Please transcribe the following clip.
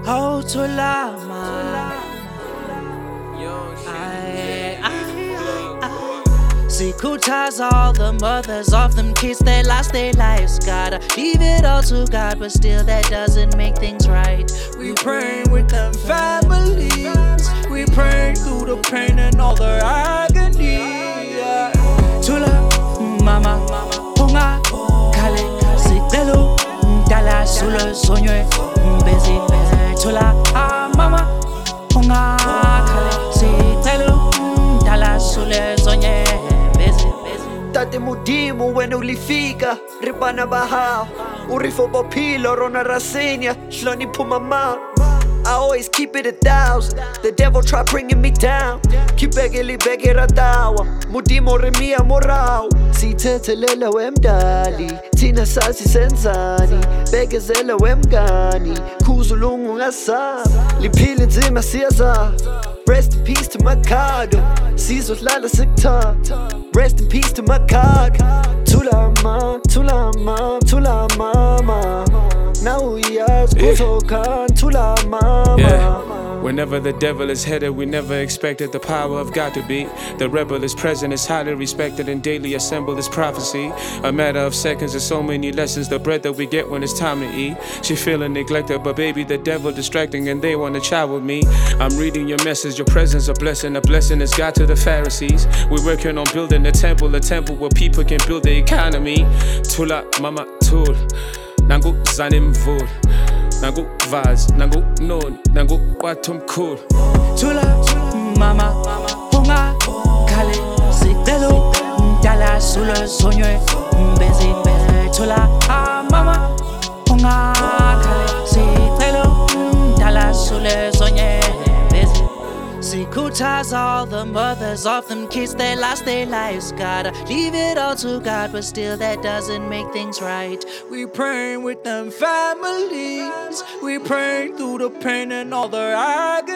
Oh, Tulama. Sikhuthaza all the mothers of them kids that lost their lives. Gotta leave it all to God, but still that doesn't make things right. We praying with them families. We praying through the pain and all the agony. Tula, mama, punga, kale, sikelo, dala sula sonye, busy, tula, mama, punga, kale, sikelo, dala sula sonye. Tate Modimo wena ulifika ribana bahao urifo bophilo rona rasenya hloni phuma ma. I always keep it 1,000. The devil try bringing me down. Kibekeli bekera dawa Modimo remia morao. Sithethelela wemdali thina sazi senzani bekezela wemngani khuzulungu ngasaba liphile nzima siyaza. Rest in peace to Makado sizodlala sikuthatha. Rest in peace to Makado. Tulama, tulama, tulamama. Now uyazi kuzokhana tulamama. Whenever the devil is headed, we never expected the power of God to be. The rebel is present, is highly respected, and daily assembled is prophecy. A matter of seconds and so many lessons, the bread that we get when it's time to eat. She feeling neglected, but baby, the devil distracting, and they wanna chat with me. I'm reading your message, your presence a blessing is God to the Pharisees. We're working on building a temple where people can build the economy. Tula mama tul, nangu zanim vul. Nangu vaz, nangu non, nangu watum cool. Tula, mama, punga, kale, sikelo, dala sula sonye, busy, tula, mama, punga, kale, sikelo, dala sula sonye, busy. Sikhuthaza all the mothers of them kids that lost their lives. Gotta leave it all to God, but still that doesn't make things right. We praying with them families. We praying through the pain and all the agony.